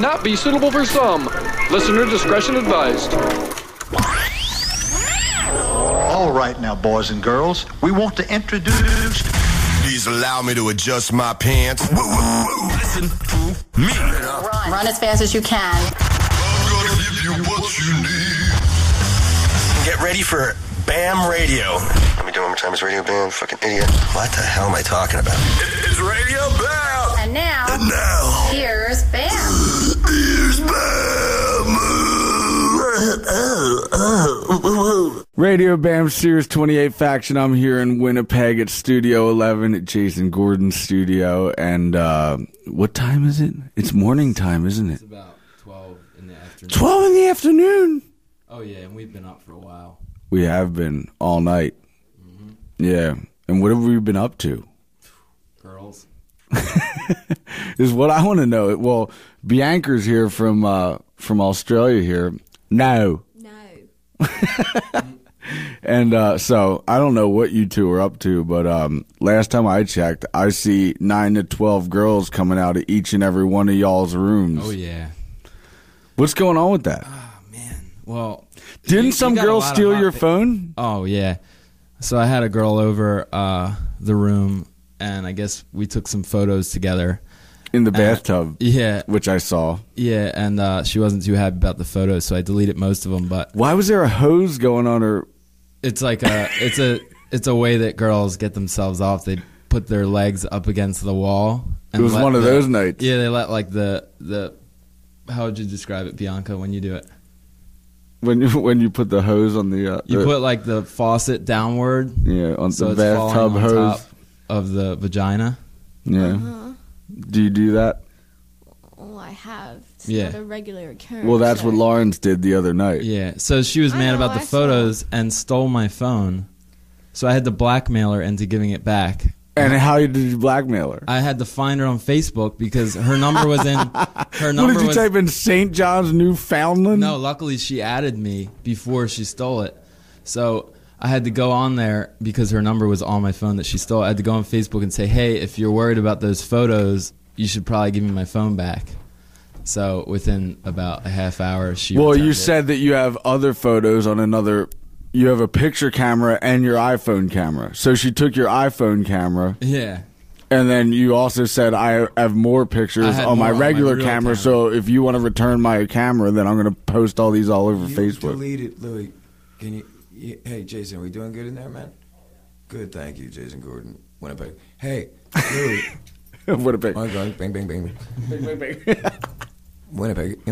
Not be suitable for some. Listener discretion advised. All right now, boys and girls, we want to introduce... Please allow me to adjust my pants. Listen to me. Run as fast as you can. I'm gonna give you what you need. Get ready for BAM Radio. Let me do it one more time. It's Radio BAM, fucking idiot. What the hell am I talking about? It's Radio BAM. And now, here's BAM. Here's BAM. Radio BAM Series 28 Faction. I'm here in Winnipeg at Studio 11 at Jason Gordon's studio. And what time is it? It's morning time, isn't it? It's about 12 in the afternoon. 12 in the afternoon? Oh, yeah, and we've been up for a while. We have been all night. Mm-hmm. Yeah. And what have we been up to? Girls. Is what I want to know. Well, Bianca's here from Australia here. No. And so I don't know what you two are up to, but last time I checked, I see 9 to 12 girls coming out of each and every one of y'all's rooms. Oh, yeah. What's going on with that? Oh, man. Well, didn't some girl steal your phone? Oh, yeah. So I had a girl over the room, and I guess we took some photos together. In the bathtub. Yeah. Which I saw. Yeah, and she wasn't too happy about the photos, so I deleted most of them. But why was there a hose going on her? It's like it's a way that girls get themselves off. They put their legs up against the wall. And it was one of those nights. Yeah, they let like the how would you describe it, Bianca, when you do it? When you put the hose on the you put like the faucet downward. Yeah, on so the bathtub hose on top of the vagina. Yeah. Do you do that? Well, I have. It's not a regular occurrence. Well, that's what Lawrence did the other night. Yeah. So she was mad about the photos and stole my phone. So I had to blackmail her into giving it back. And how did you blackmail her? I had to find her on Facebook because her number was in. Her number. What did you type in? St. John's, Newfoundland? No, luckily she added me before she stole it. So I had to go on there because her number was on my phone that she stole. I had to go on Facebook and say, hey, if you're worried about those photos, you should probably give me my phone back. So within about a half hour, she returned it. Said that you have other photos on another. You have a picture camera and your iPhone camera. So she took your iPhone camera. Yeah. And then you also said, I have more pictures on my regular camera, so if you want to return my camera, then I'm going to post all these all over Facebook. Delete it, Louis. Can you... Hey, Jason, are we doing good in there, man? Good, thank you, Jason Gordon, Winnipeg. Hey, Louis. Winnipeg. Bang, bang, bang. Bang, bang, bang. Winnipeg.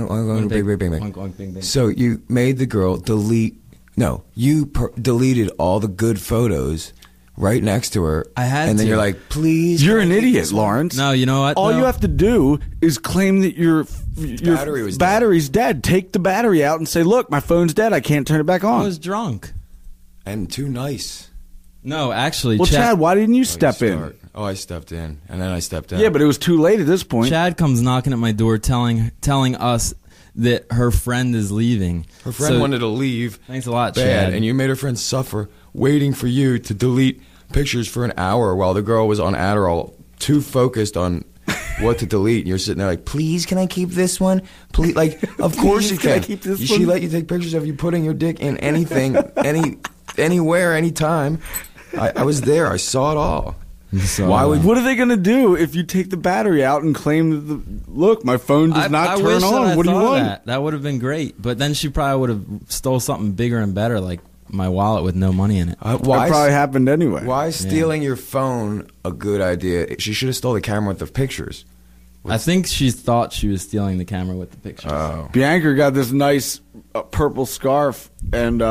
Bang, bang. So you made the girl delete... No, you deleted all the good photos right next to her. I had to. And then you're like, please... You're an idiot, Lawrence. No, you know what? All you have to do is claim that your battery's dead. Take the battery out and say, look, my phone's dead. I can't turn it back on. I was drunk. And too nice. No, actually, well, Chad, why didn't you step in? Oh, I stepped in, and then I stepped out. Yeah, but it was too late at this point. Chad comes knocking at my door telling us that her friend is leaving. Her friend wanted to leave. Thanks a lot, Chad. And you made her friend suffer waiting for you to delete pictures for an hour while the girl was on Adderall, too focused on what to delete. And you're sitting there like, please, can I keep this one? Please, like, of course you can. I keep this one? She let you take pictures of you putting your dick in anything, anywhere, anytime. I was there. I saw it all. So, what are they going to do if you take the battery out and claim look, my phone does not turn on? What do you want? That would have been great. But then she probably would have stole something bigger and better, like my wallet with no money in it. That probably happened anyway. Why is stealing your phone a good idea? She should have stole the camera with the pictures. I think she thought she was stealing the camera with the pictures. Oh. Bianca got this nice purple scarf, and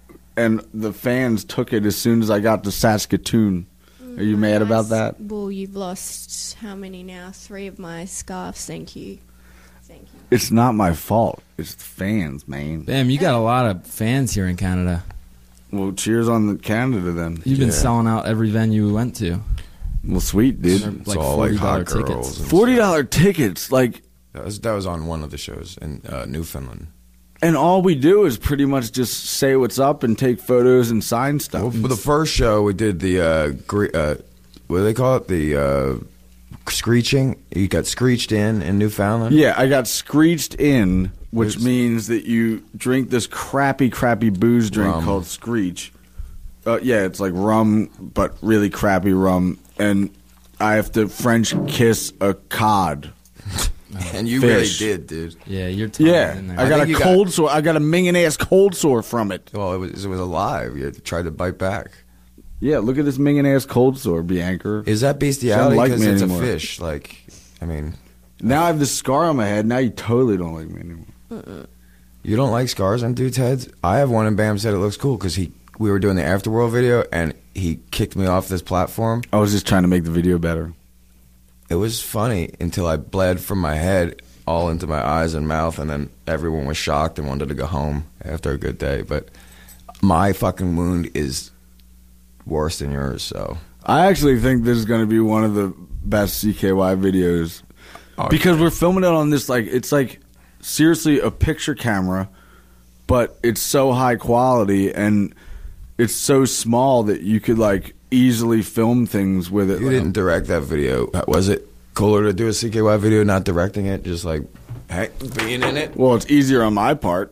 the fans took it as soon as I got to Saskatoon. Are you mad about that? Well, you've lost how many now? 3 of my scarves. Thank you. It's not my fault. It's the fans, man. Damn, you got a lot of fans here in Canada. Well, cheers on Canada then. You've been selling out every venue we went to. Well, sweet, dude. It's like $40 like hot tickets. $40 tickets, like that was on one of the shows in Newfoundland. And all we do is pretty much just say what's up and take photos and sign stuff. Well, for the first show, we did the what do they call it? The screeching. You got screeched in Newfoundland. Yeah, I got screeched in, which means that you drink this crappy booze drink called Screech. Yeah, it's like rum, but really crappy rum, and I have to French kiss a cod. And you fish. really did, dude. Yeah, you're in there. I got a cold sore. I got a minging ass cold sore from it. Well, it was alive. You tried to bite back. Yeah, look at this minging ass cold sore, Bianca. Is that bestiality? Like Because me it's anymore. a fish. Like, I mean, Now I have this scar on my head. Now you totally don't like me anymore. you don't like scars on dudes' heads? I have one, and Bam said it looks cool because we were doing the Afterworld video, and he kicked me off this platform. I was just trying to make the video better. It was funny until I bled from my head all into my eyes and mouth, and then everyone was shocked and wanted to go home after a good day. But my fucking wound is worse than yours, so. I actually think this is going to be one of the best CKY videos because we're filming it on this, like, it's like seriously a picture camera, but it's so high quality and it's so small that you could like easily film things with it. You didn't direct that video. Was it cooler to do a CKY video not directing it, just like being in it? Well, it's easier on my part.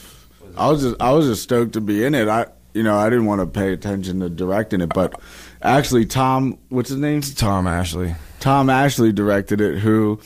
I was just stoked to be in it. I didn't want to pay attention to directing it, but actually Tom, what's his name? Tom Ashley. Tom Ashley directed it, who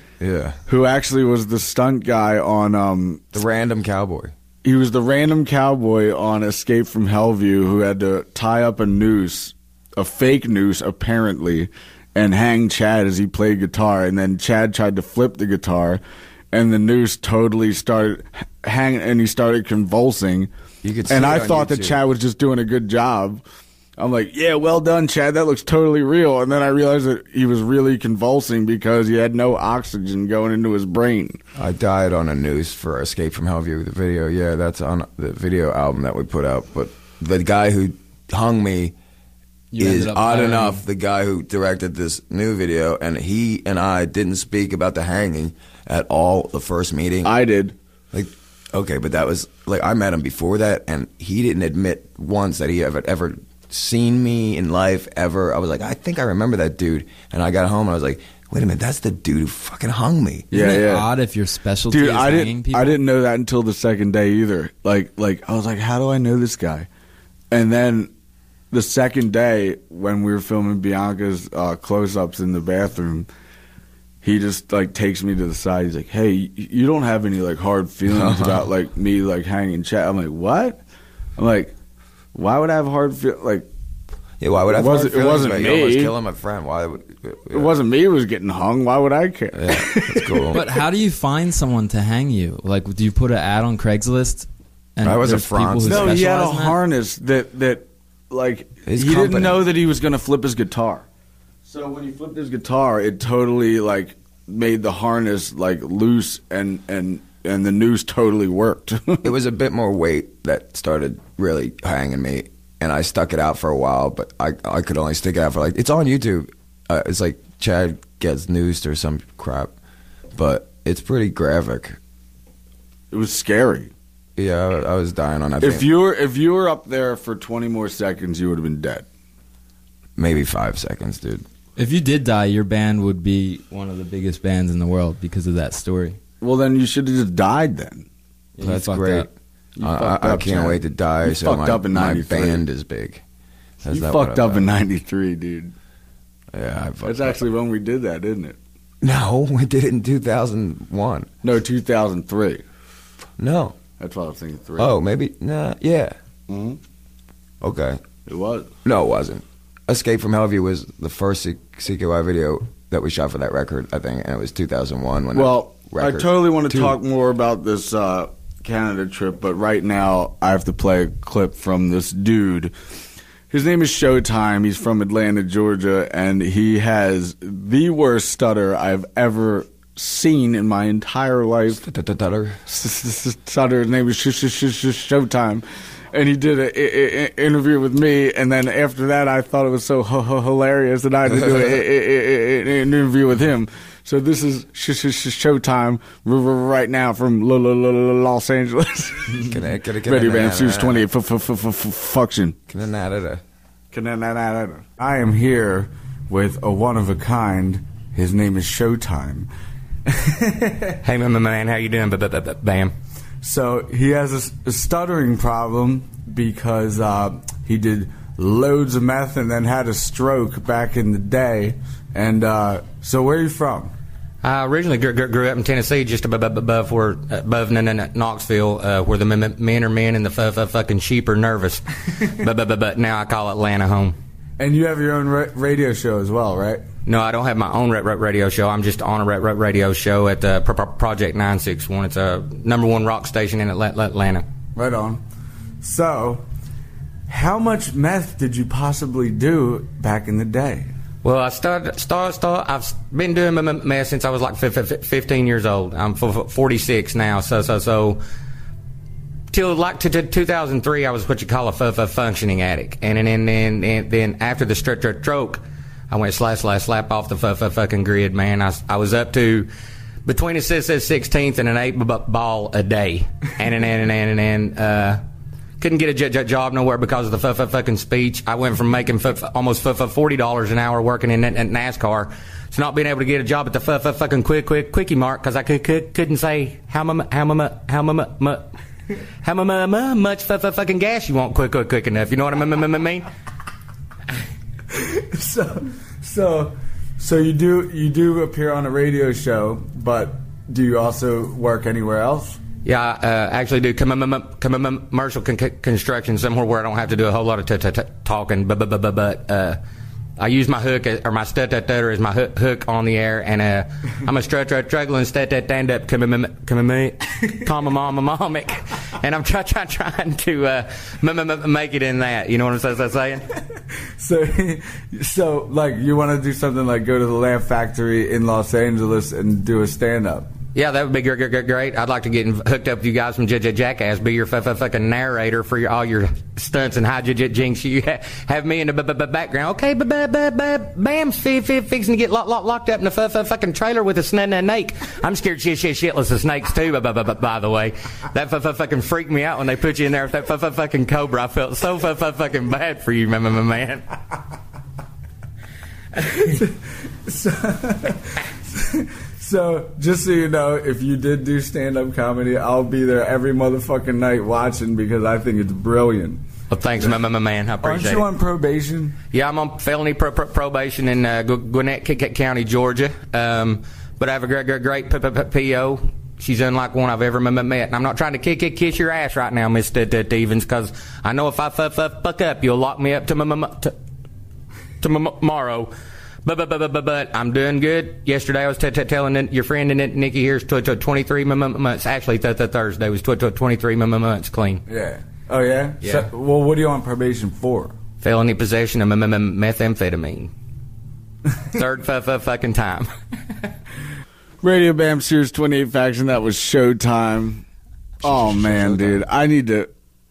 actually was the stunt guy on The Random Cowboy. He was the random cowboy on Escape from Hellview who had to tie up a noose, a fake noose apparently, and hang Chad as he played guitar. And then Chad tried to flip the guitar, and the noose totally started hanging, and he started convulsing. You could see and it I on thought that YouTube. Chad was just doing a good job. I'm like, yeah, well done, Chad. That looks totally real. And then I realized that he was really convulsing because he had no oxygen going into his brain. I died on a noose for Escape from Hellview, the video. Yeah, that's on the video album that we put out. But the guy who hung me You is ended up odd hiring enough the guy who directed this new video, and he and I didn't speak about the hanging at all the first meeting. I did. Like, okay, but that was like I met him before that, and he didn't admit once that he ever seen me in life ever. I was like, I think I remember that dude, and I got home and I was like, wait a minute, that's the dude who fucking hung me. Isn't it odd if your specialty Dude, is I hanging people? didn't know that until the second day either. Like I was like, how do I know this guy? And then the second day when we were filming Bianca's close-ups in the bathroom, he just like takes me to the side. He's like, hey, you don't have any like hard feelings about like me like hanging Chad. I'm like, what? I'm like, why would I have hard feelings? Like, yeah, why would I have hard feelings? It wasn't about me. You almost killing my friend. Why would? It wasn't me who was getting hung. Why would I care? Yeah, that's cool. But how do you find someone to hang you? Like, do you put an ad on Craigslist? And I was a there's people France. who No, he had a specialize in that? harness that like His he company. didn't know that he was going to flip his guitar. So when he flipped his guitar, it totally like made the harness like loose and the noose totally worked. It was a bit more weight that started really hanging me, and I stuck it out for a while, but I could only stick it out for like, it's on YouTube. It's like Chad gets noosed or some crap, but it's pretty graphic. It was scary. Yeah, I was dying on that If thing. you were up there for 20 more seconds, you would have been dead. Maybe 5 seconds, dude. If you did die, your band would be one of the biggest bands in the world because of that story. Well, then you should have just died then. Yeah, you That's fucked great. up. You I fucked up, can't Chad. wait to die You so fucked up in my 93. band is big. That's You not what fucked I up in thought. 93, dude. Yeah, I fucked That's up. actually when we did that, isn't it? No, we did it in 2001. No, 2003. No. That's what I was thinking. 3. Oh, maybe. Nah, yeah. Mhm. Okay. It was. No, it wasn't. Escape from Hellview was the first CKY video that we shot for that record, I think, and it was 2001. When Well, that I record totally want to two- talk more about this Canada trip, but right now I have to play a clip from this dude. His name is Showtime. He's from Atlanta, Georgia, and he has the worst stutter I've ever seen in my entire life. Stutter. Stutter. His name is Showtime. And he did an interview with me, and then after that, I thought it was so hilarious that I had to do an interview with him. So this is Showtime right now from Los Angeles. Radio Band Series 28 function. Canada. I am here with a one-of-a-kind His name is Showtime. Hey, my man, how you doing? Bam. So he has a stuttering problem because he did loads of meth and then had a stroke back in the day. And so where are you from? I originally grew up in Tennessee, just above Knoxville, where the men are men and the fucking sheep are nervous. but now I call Atlanta home. And you have your own radio show as well, right? No, I don't have my own radio show. I'm just on a radio show at Project 961. It's a #1 rock station in Atlanta. Right on. So, how much meth did you possibly do back in the day? Well, I I've been doing meth since I was like 15 years old. I'm 46 now, so till like 2003, I was what you call a functioning addict, and then after the stroke, I went slap off the fucking grid, man. I was up to between a 16th and an 8 ball a day, and couldn't get a job nowhere because of the fucking speech. I went from making almost $40 an hour working in NASCAR to not being able to get a job at the fucking quickie mart because I couldn't say how much fucking gas you want quick enough. You know what I mean? So you do appear on a radio show, but do you also work anywhere else? Yeah, I actually do commercial construction somewhere where I don't have to do a whole lot of talking. But I use my hook or my stutter as my hook on the air, and I'm a struggling stand-up comic, and I'm trying to make it in that. You know what I'm saying? So like you want to do something like go to the Lamp Factory in Los Angeles and do a stand-up? Yeah, that would be great. I'd like to get hooked up with you guys from Jackass, be your fucking narrator for all your stunts and hijinks. You have me in the background. Okay, Bam's fixing to get locked up in a fucking trailer with a snake. I'm scared shitless of snakes too, by the way. That fucking freaked me out when they put you in there with that fucking cobra. I felt so fucking bad for you, my man. So, just so you know, if you did do stand-up comedy, I'll be there every motherfucking night watching because I think it's brilliant. Well, thanks, my man. I appreciate it. Aren't you on probation? Yeah, I'm on felony probation in Gwinnett County, Georgia. But I have a great PO. She's unlike one I've ever met. And I'm not trying to kiss your ass right now, Miss Stevens, because I know if I fuck up, you'll lock me up tomorrow. But I'm doing good. Yesterday I was telling your friend Nikki here is 23 months. Actually, Thursday was 23 months clean. Yeah. Oh, yeah? Yeah. So, well, what are you on probation for? Felony possession of methamphetamine. Third fucking time. Radio Bam Series 28 Faction. That was Showtime. Oh, man, dude. I need to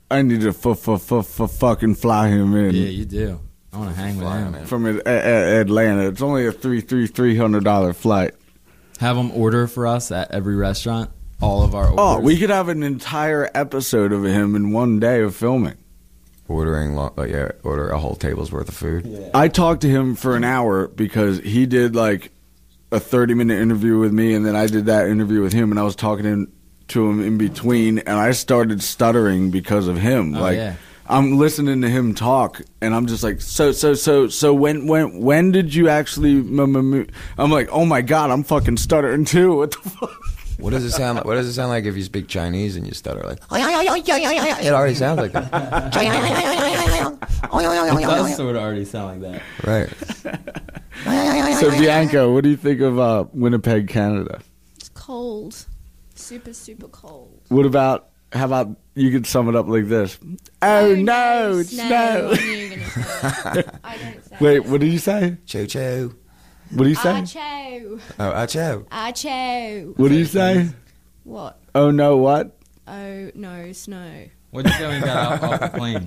fucking fly him in. Yeah, you do. I want to hang with him. From Atlanta. It's only a $300 flight. Have them order for us at every restaurant. All of our orders. Oh, we could have an entire episode of him in one day of filming. Order a whole table's worth of food. Yeah. I talked to him for an hour because he did like a 30-minute interview with me, and then I did that interview with him, and I was talking to him in between, and I started stuttering because of him. Yeah. I'm listening to him talk, and I'm just like, so when did you actually? I'm like, oh my god, I'm fucking stuttering too. What the fuck? What does it sound like? What does it sound like if you speak Chinese and you stutter like? It already sounds like that. It does sort of already sound like that, right? So Bianca, what do you think of Winnipeg, Canada? It's cold, super cold. How about you could sum it up like this? Oh no, it's snow. I don't say. Wait, what did you say? Cho cho. What do you say? Acho. Oh, acho. Acho. What do you say? What? Oh no, what? Oh no, snow. What'd you say when you got off the plane?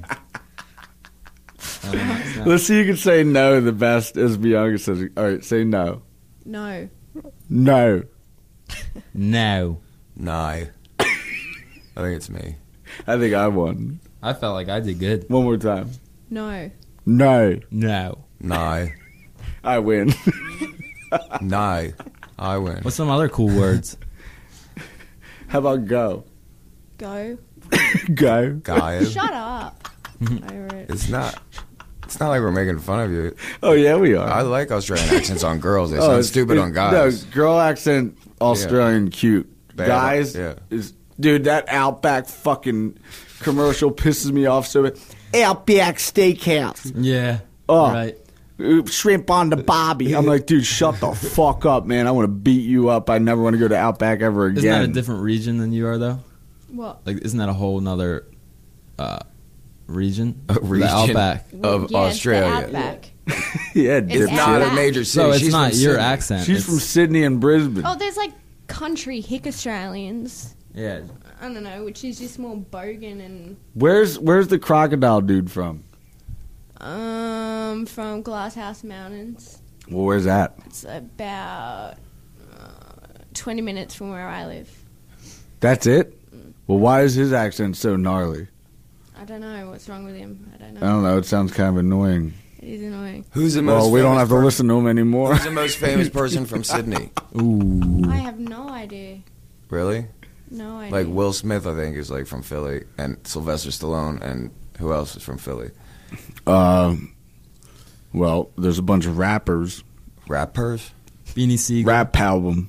Let's see. You can say no the best as Bianca says. All right, say no. No. No. No. No. I think it's me. I think I won. I felt like I did good. One more time. No. No. No. No. I win. Nye. I win. What's some other cool words? How about go? Go. Go. Guy. Shut up. Over it. It's not like we're making fun of you. Oh, yeah, we are. I like Australian accents on girls. They sound stupid on guys. No, girl accent, Australian, cute. Bad, Guys, yeah. Dude, that Outback fucking commercial pisses me off so bad. Outback Steakhouse. Yeah. Oh. Right. Shrimp on the bobby. I'm like, dude, shut the fuck up, man. I want to beat you up. I never want to go to Outback ever again. Isn't that a different region than you are, though? What? Like, isn't that a whole nother region? A region The Outback. of Yeah, it's the Australia. Outback. Yeah, It's It's not Outback. a major city. So it's She's not from your Sydney. accent. She's it's, from Sydney and Brisbane. Oh, there's like country hick Australians. Yeah. I don't know, which is just more bogan and Where's the crocodile dude from? from Glasshouse Mountains. Well, where's that? It's about 20 minutes from where I live. That's it? Well, why is his accent so gnarly? I don't know what's wrong with him. I don't I know. don't know. It sounds kind of annoying. It is annoying. Who's the most Well, we don't famous have to listen to him anymore. Who's the most famous person from Sydney? Ooh. I have no idea. Really? No idea. Like Will Smith, I think, is like from Philly, and Sylvester Stallone, and who else is from Philly? Well, there's a bunch of rappers. Rappers? Beanie Siegel. Rap album.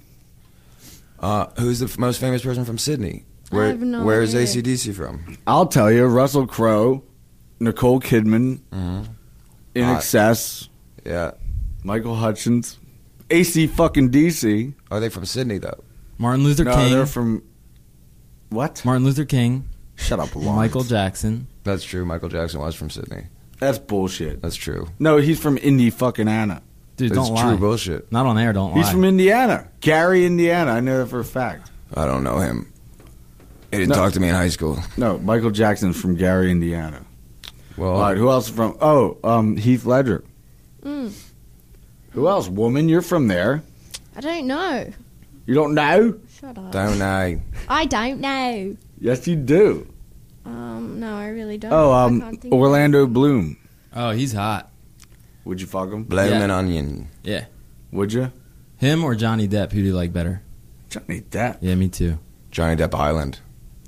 Who's the most famous person from Sydney? I have no Where is idea. AC/DC from? I'll tell you, Russell Crowe, Nicole Kidman, In Hot. Excess, Yeah. Michael Hutchins, AC fucking DC. Are they from Sydney though? Martin Luther No, King. they're from what? Martin Luther King. Shut up, Lawrence. Michael Jackson. That's true. Michael Jackson was from Sydney. That's bullshit. That's true. No, he's from Indy fucking Anna. Dude, It's don't lie. true bullshit. Not on air, don't lie. He's from Indiana, Gary, Indiana. I know that for a fact. I don't know him. He didn't No. talk to me in high school. No, Michael Jackson's from Gary, Indiana. Well, All right, who else is from? Oh, Heath Ledger. Mm. Who else? Woman, you're from there. I don't know. You don't know? Shut up. don't I? I don't know. Yes, you do. No, I really don't. Oh, I can't think of Orlando Bloom. Oh, he's hot. Would you fuck him? Bloomin' Yeah. onion. Yeah. Would you? Him or Johnny Depp? Who do you like better? Johnny Depp. Yeah, me too. Johnny Depp Island.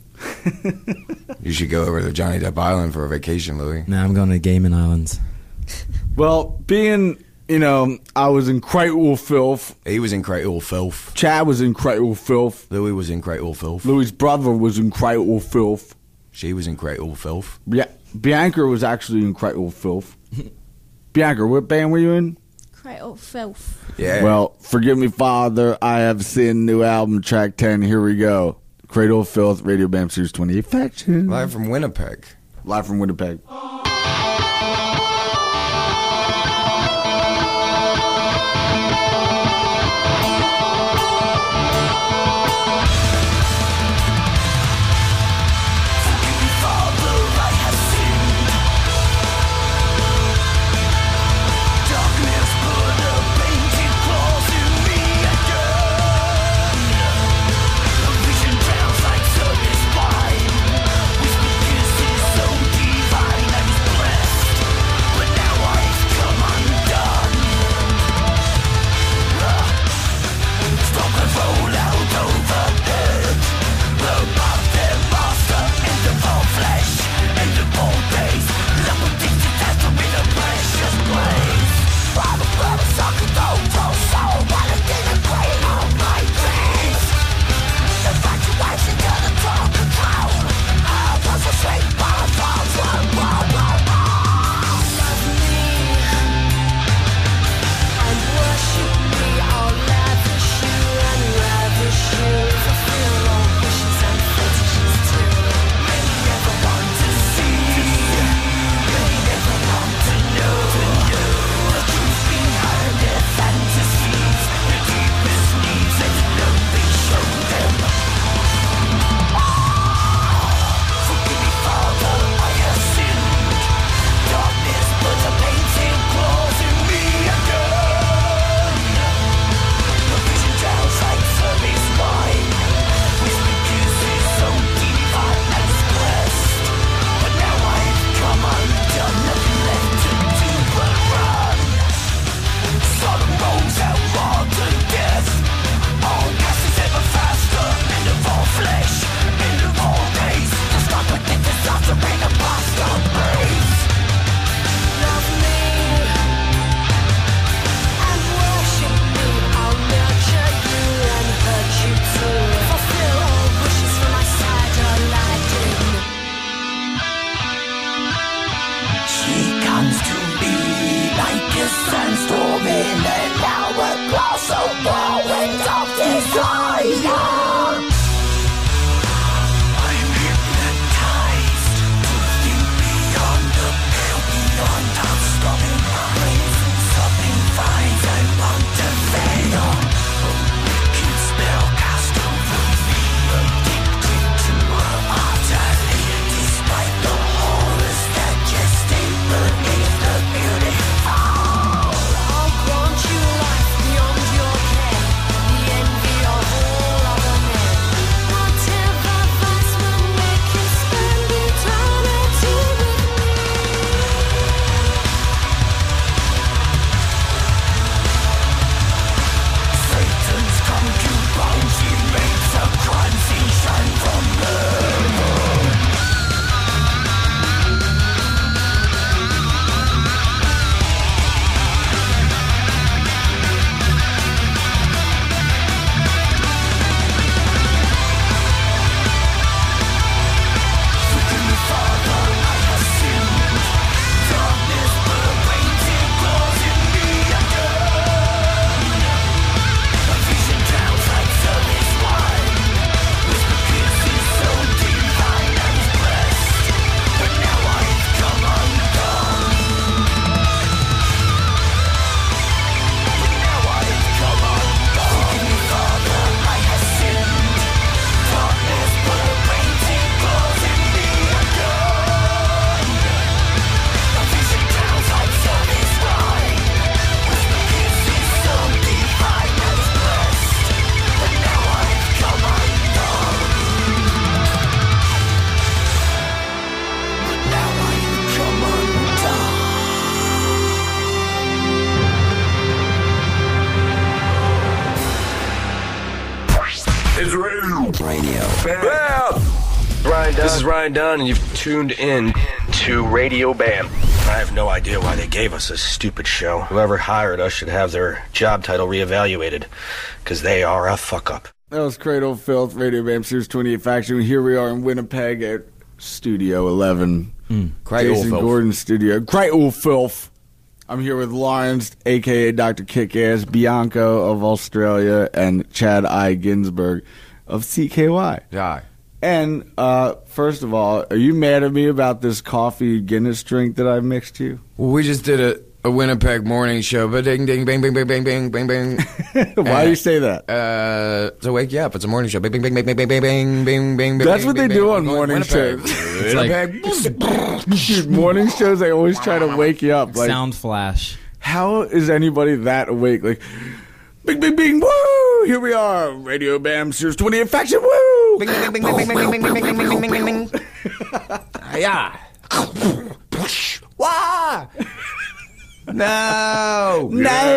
You should go over to Johnny Depp Island for a vacation, Louis. Nah, I'm going to Cayman Islands. Well, being, I was in Cradle Filth. He was in Cradle Filth. Chad was in Cradle Filth. Louis was in Cradle Filth. Louis' brother was in Cradle Filth. She was in Cradle Filth. Bianca was actually in Cradle Filth. Bianca, what band were you in? Cradle Filth. Yeah. Well, Forgive Me, Father, I Have Sinned, new album, track 10, here we go. Cradle of Filth, Radio Bam Series 28 Faction. Live from Winnipeg. Live from Winnipeg. Vision drowns like sun is blind. Whisper kisses so divine. Bam! This is Ryan Dunn, and you've tuned in to Radio Bam. I have no idea why they gave us this stupid show. Whoever hired us should have their job title reevaluated, because they are a fuck-up. That was Cradle of Filth, Radio Bam Series 28 Faction. Here we are in Winnipeg at Studio 11. Jason Gordon's studio. Cradle of Filth. I'm here with Lawrence, a.k.a. Dr. Kickass, Bianco of Australia, and Chad I. Ginsberg of CKY. Yeah. And, first of all, are you mad at me about this coffee Guinness drink that I mixed you? Well, we just did a Winnipeg morning show. But ding, ding, bing, bing, bing, bing, bing, bing, bing. Why do you say that? To wake you up. It's a morning show. Bing, bing, bing, bing, bing, bing, bing, bing, bing. That's what they do on morning shows. Dude, morning shows, they always try to wake you up. Like, sound flash. How is anybody that awake? Like, bing, bing, bing, woo! Here we are, Radio Bam Series 28 Faction, woo! Bing, bing, bing, bing, bing, bing, bing, bing, bing, bing, bing, bing, bing. Yeah. Wah! No.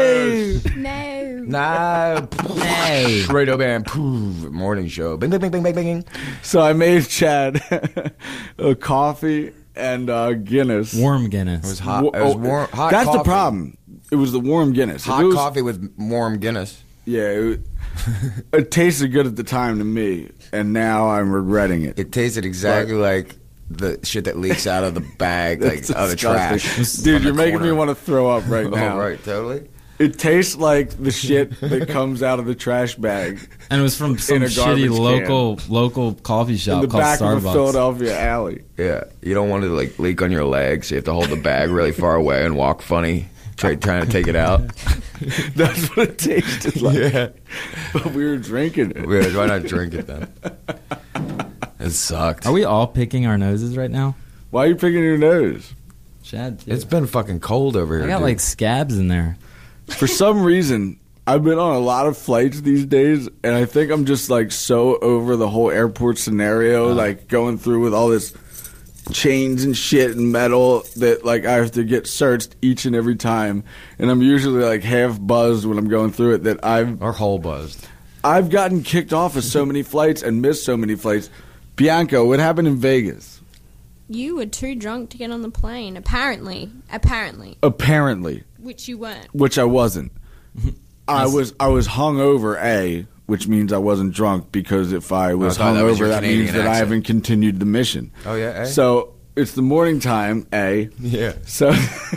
Radio Bam morning show. Bing, bing, bing, bing, bing, bing. So I made Chad a coffee and Guinness. Warm Guinness. It was hot. It was warm. Hot That's coffee. the problem. It was the warm Guinness. Hot coffee with warm Guinness. Yeah, it tasted good at the time to me, and now I'm regretting it. It tasted exactly like the shit that leaks out of the bag, like out of the trash. Dude, you're making me want to throw up right now. Oh, right, totally. It tastes like the shit that comes out of the trash bag. And it was from some shitty local coffee shop in the called back Starbucks. of a Philadelphia alley. Yeah, you don't want to like leak on your legs, so you have to hold the bag really far away and walk funny, trying to take it out. That's what it tasted like. Yeah, but we were drinking it. Yeah, why not drink it then? It sucked. Are we all picking our noses right now? Why are you picking your nose? Chad, too. It's been fucking cold over here. I got like scabs in there. For some reason, I've been on a lot of flights these days, and I think I'm just like so over the whole airport scenario, like going through with all this chains and shit and metal that like I have to get searched each and every time, and I'm usually like half buzzed when I'm going through it that or whole buzzed. I've gotten kicked off of so many flights and missed so many flights. Bianco, what happened in Vegas? You were too drunk to get on the plane, apparently. Apparently. Which you weren't. Which I wasn't. I was hungover, which means I wasn't drunk, because if I was hungover, that means that I haven't continued the mission. Oh, yeah, So it's the morning time, Yeah. So,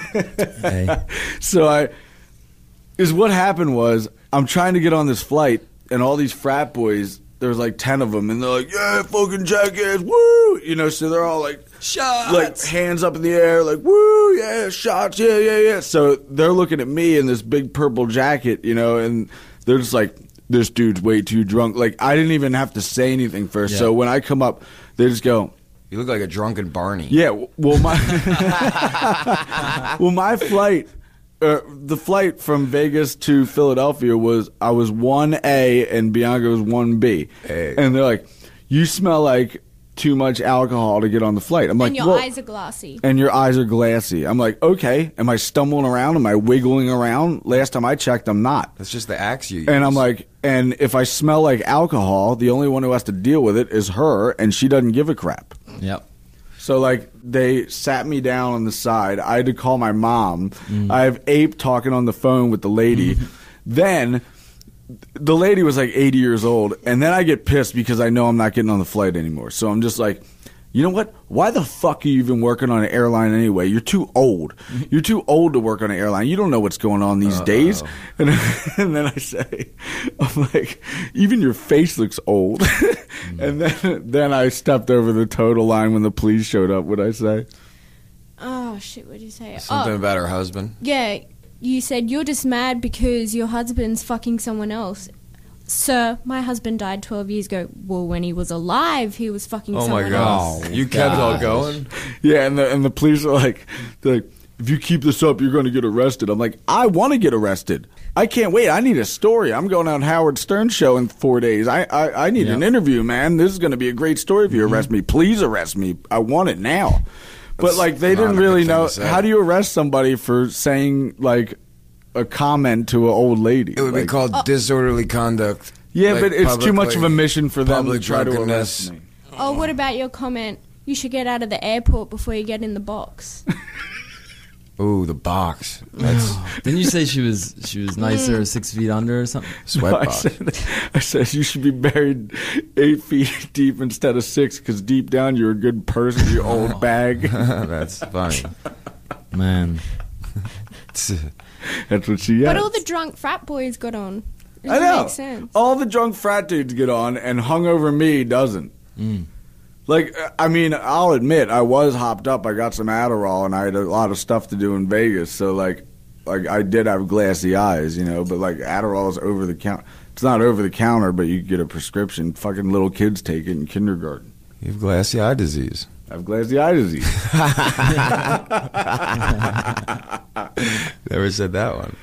what happened was, I'm trying to get on this flight, and all these frat boys, there's like 10 of them, and they're like, yeah, fucking jackass, woo! You know, so they're all like, shots! Like, hands up in the air, like, woo, yeah, shots, yeah. So they're looking at me in this big purple jacket, you know, and they're just like, this dude's way too drunk. Like, I didn't even have to say anything first. Yeah. So when I come up, they just go, you look like a drunken Barney. Yeah, well, my flight... the flight from Vegas to Philadelphia I was 1A and Bianca was 1B. Hey. And they're like, you smell like too much alcohol to get on the flight. I'm like, and your eyes are glassy. And your eyes are glassy. I'm like, okay. Am I stumbling around? Am I wiggling around? Last time I checked, I'm not. That's just the axe you use. And I'm like, and if I smell like alcohol, the only one who has to deal with it is her, and she doesn't give a crap. Yep. So, like, they sat me down on the side. I had to call my mom. I have Ape talking on the phone with the lady. Then, the lady was, like, 80 years old. And then I get pissed because I know I'm not getting on the flight anymore. So I'm just like, you know what? Why the fuck are you even working on an airline anyway? You're too old. You're too old to work on an airline. You don't know what's going on these days. And then I say, I'm like, even your face looks old. And then I stepped over the total line when the police showed up. What'd I say? Oh, shit, what'd you say? Something about her husband? Yeah, you said you're just mad because your husband's fucking someone else. Sir, my husband died 12 years ago. Well, when he was alive, he was fucking someone else. You kept all going? Yeah, and the police are like, they're like, if you keep this up, you're going to get arrested. I'm like, I want to get arrested. I can't wait. I need a story. I'm going on Howard Stern's show in 4 days. I need an interview, man. This is going to be a great story if you arrest me. Please arrest me. I want it now. But, like, they didn't really know. How do you arrest somebody for saying, like, a comment to an old lady? It would be called disorderly conduct. Yeah, Like but it's too much of a publicly- mission for them to public try to drunkenness. arrest me. Oh, what about your comment? You should get out of the airport before you get in the box. Ooh, the box. That's Didn't you say she was nicer 6 feet under or something? sweat I box. said you should be buried 8 feet deep instead of 6, because deep down you're a good person, you old bag. That's funny. Man. That's what she But has. all the drunk frat boys got on. It I doesn't know. make sense. All the drunk frat dudes get on, and hungover me doesn't. Like, I mean, I'll admit, I was hopped up. I got some Adderall, and I had a lot of stuff to do in Vegas. So, like I did have glassy eyes, you know. But like, Adderall is over the counter. It's not over the counter, but you get a prescription. Fucking little kids take it in kindergarten. You have glassy eye disease. I have glassy eye disease. Never said that one.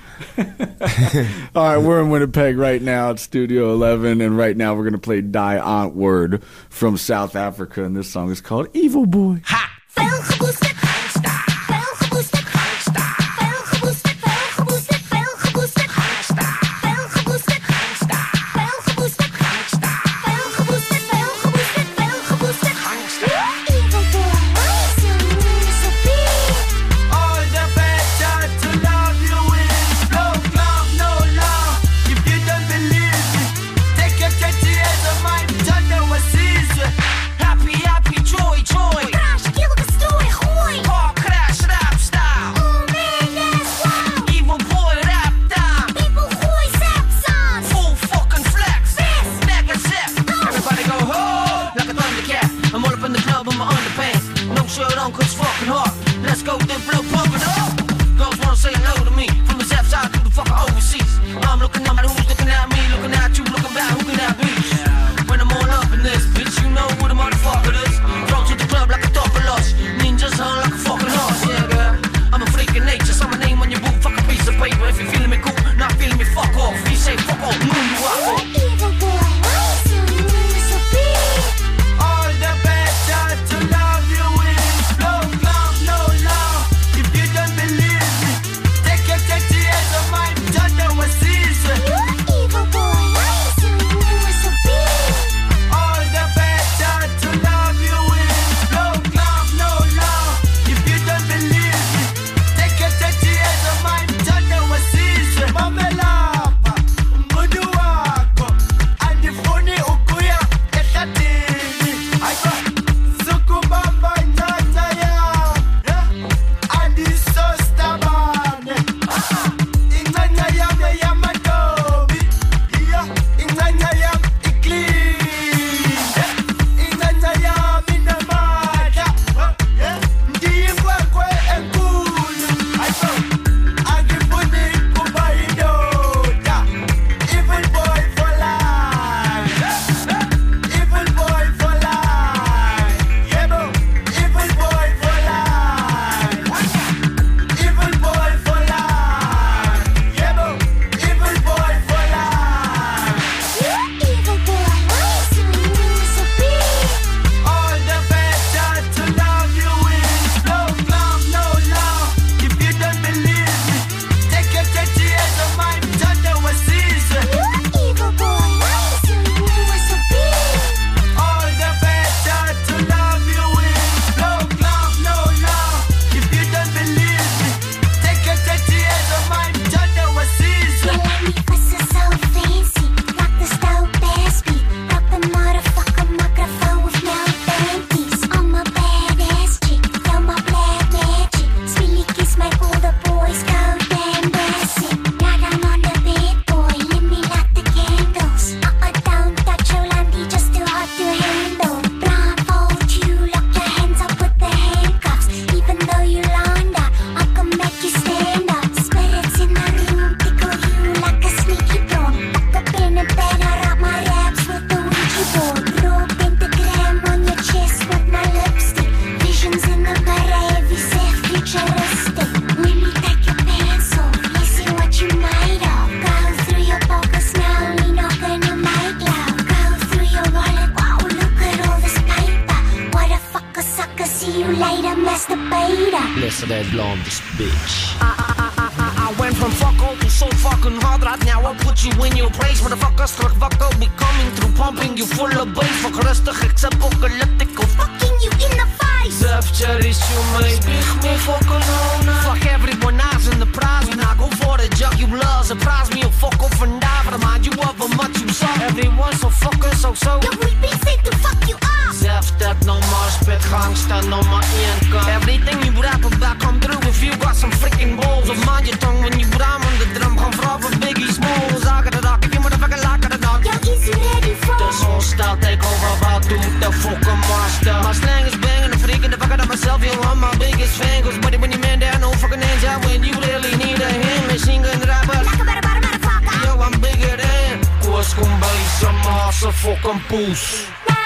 All right, we're in Winnipeg right now at Studio 11, and right now we're going to play Die Antwoord from South Africa, and this song is called Evil Boy. Listen that blonde bitch. I went from fucko to so fucking hard right now I'll put you in your place. Motherfuckers terug wakker, be coming through, pumping you full of bass. Fuck rustig, ik zet apocalyptic, fucking you in the face. Def cherries, you may speak me fucking on. Fuck everyone else in the prize. When I go for the jugular, surprise me, you fuck off and die. But remind you of how much you saw. Everyone so fucking so. Yo, we be sick to fuck you up. Zelfstep, no more spit, gangsta, no more income. Everything you rap about come through if you got some freaking balls. Of mind your tongue when you rhyme on the drum. Gaan vooral voor Biggie Smalls. I got it up, if you motherfucking like it up. Yo, is you ready for? The soul style take over, about to the fucking master. My slang is banging, the freak and the fucking up myself. You are my biggest fan. Cause buddy, when you man down, no fucking hands out. When you really need a hand, machine gun rapper. Like a better motherfucker. Yo, I'm bigger than. Koos kom bij some massa fucking poes.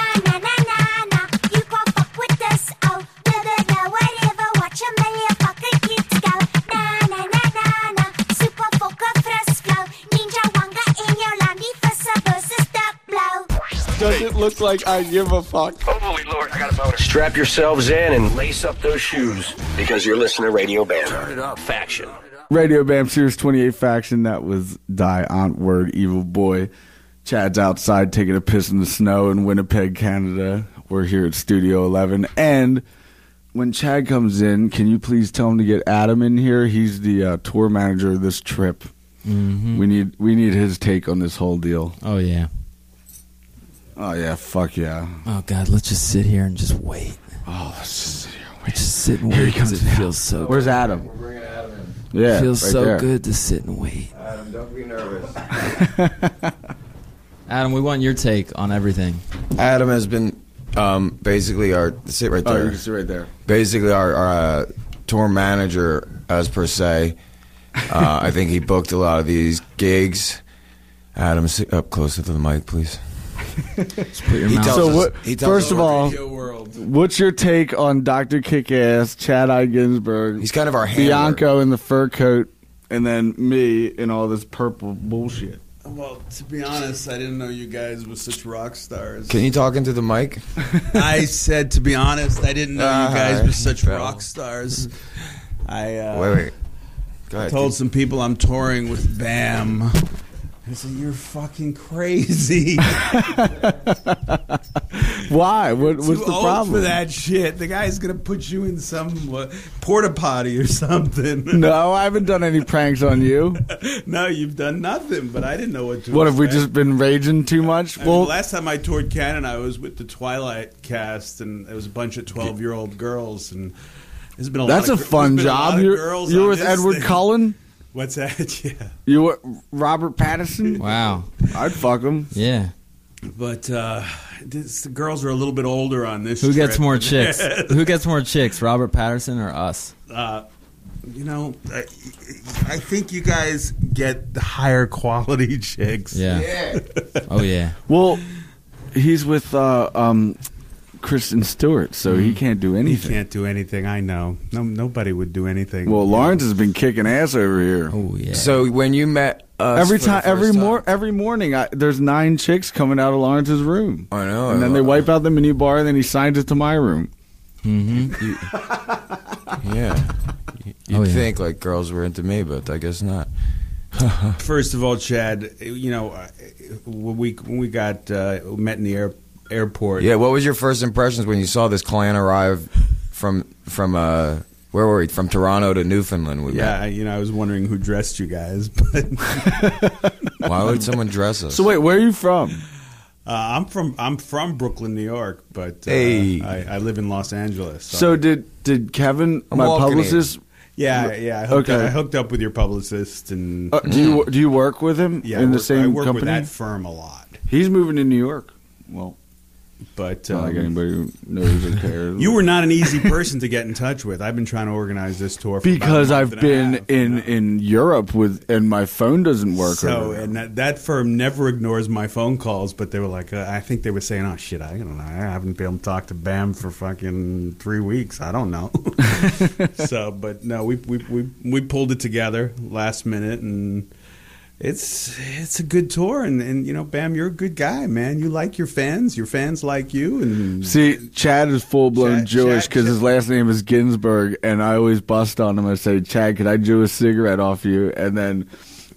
Does it look like I give a fuck? Holy Lord, I got a boner. Strap yourselves in and lace up those shoes because you're listening to Radio Bam. Turn it up. Faction. Radio Bam Series 28 Faction. That was Die Antwoord, Evil Boy. Chad's outside taking a piss in the snow in Winnipeg, Canada. We're here at Studio 11. And when Chad comes in, can you please tell him to get Adam in here? He's the tour manager of this trip. Mm-hmm. We need his take on this whole deal. Oh, yeah. Oh, yeah, fuck yeah. Oh, God, let's just sit here and just wait. Oh, let's just sit here and wait. Let's just sit and Here wait he comes because it now. feels so good. Where's Adam? We're bringing Adam in. Yeah, It feels right so there. good to sit and wait. Adam, don't be nervous. Adam, we want your take on everything. Adam has been basically our sit right Oh, there. you can sit right there. Basically our tour manager, as per se. I think he booked a lot of these gigs. Adam, sit up closer to the mic, please. Just put your mouth. So us- what? he tells First us of what all, radio world. what's your take on Dr. Kickass, Chad I. Ginsburg, He's kind of our handler. Bianco in the fur coat, and then me in all this purple bullshit? Well, to be honest, I didn't know you guys were such rock stars. Can you talk into the mic? I said, to be honest, I didn't know you guys were such Phil. rock stars. I Wait. Go ahead. told some people I'm touring with BAM. I said, you're fucking crazy. Why? What's Too the old problem? for that shit. The guy's gonna put you in some porta potty or something. No, I haven't done any pranks on you. No, you've done nothing. But I didn't know what to. What have we expect. just been raging too much? I mean, the last time I toured Canada, I was with the Twilight cast, and it was a bunch of 12-year-old girls, and there's been a That's lot a of, fun there's been a lot job. of You're girls you on were with this Edward thing. Cullen. What's that? Yeah, You were Robert Pattinson. Wow. I'd fuck him. Yeah. but the girls are a little bit older on this. Who gets trip. more chicks? Who gets more chicks, Robert Patterson or us? You know, I think you guys get the higher quality chicks. Yeah. Oh, yeah. Well, he's with Kristen Stewart, so he can't do He anything. can't do anything. I know. Nobody would do anything. Well, Lawrence has been kicking ass over here. Oh, yeah. So when you met us Every for the time, first every morning, there's 9 chicks coming out of Lawrence's room. I know. And then they wipe out the mini bar, and then he signs it to my room. Yeah. You'd Oh, yeah. think like girls were into me, but I guess not. First of all, Chad, you know, when we got met in the airport. Yeah, what was your first impressions when you saw this clan arrive from where were we? From Toronto to Newfoundland. We met. You know, I was wondering who dressed you guys. But Why would someone dress us? So wait, where are you from? I'm from Brooklyn, New York, but Hey. I live in Los Angeles. So did Kevin, I'm my all publicist? yeah. Okay. I hooked up with your publicist, and Do you work with him yeah, in the I same work company? with that firm a lot. He's moving to New York. Well, But not like anybody who knows or cares. you were not an easy person to get in touch with. I've been trying to organize this tour for because about a I've month and a been half, you know? in Europe and my phone doesn't work. So, over there. and that firm never ignores my phone calls, but they were like, I think they were saying, oh, shit, I don't know. I haven't been able to talk to Bam for fucking 3 weeks. I don't know. So, but no, we pulled it together last minute, and it's a good tour, and you know, Bam, you're a good guy, man. You like your fans like you. And see, Chad is full blown Jewish because his last name is Ginsburg, and I always bust on him. I say, Chad, could I do a cigarette off you? And then,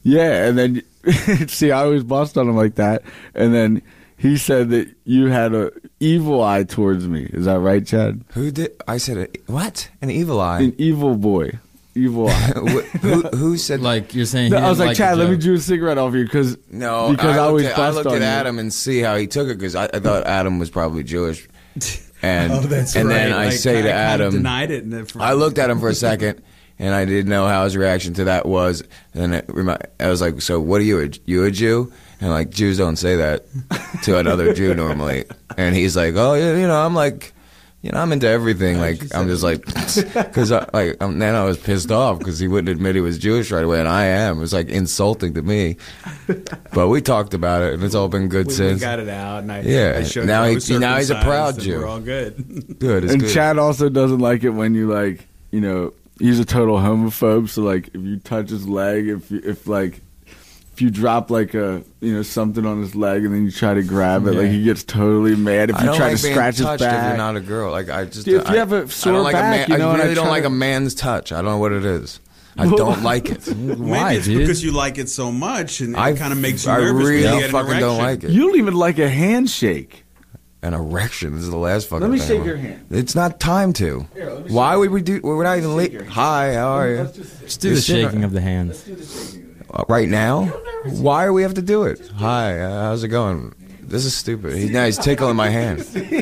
see, I always bust on him like that, and then he said that you had a evil eye towards me. Is that right, Chad? Who did? I said, what? An evil eye? An evil boy. Evil eye. who said? Like you're saying? No, I was like, Chad, let me do a cigarette off you because I looked at Adam and see how he took it because I thought Adam was probably Jewish, and then I say to Adam, denied it. I looked at him for a second. And I didn't know how his reaction to that was. And I was like, so what are you? You a Jew? And like, Jews don't say that to another Jew normally. And he's like, oh, yeah, you know, I'm like, you know, I'm into everything. Like, I'm just like, because then I was pissed off because he wouldn't admit he was Jewish right away. And I am. It was like insulting to me. But we talked about it and it's all been good since. We got it out. And I showed now he's a proud Jew. We're all good. Good. It's and good. Chad also doesn't like it when you like, you know, he's a total homophobe, so like if you touch his leg, if you drop like a something on his leg and then you try to grab it, like he gets totally mad. If you try to scratch his back, if you're not a girl, like I just if you have a sore back, I really don't like a man's touch. I don't know what it is. I don't like it. Why, it's dude? Because you like it so much, and it kind of makes you nervous. I really fucking don't like it. You don't even like a handshake. An erection. This is the last fucking Let me thing. shake your hand. It's not time to. Here, why would we do? We're not even late. Hi, how are you? Just do the shaking of the hands. Right now? Why do we have to do it? Hi, how's it going? This is stupid. He's tickling my hand.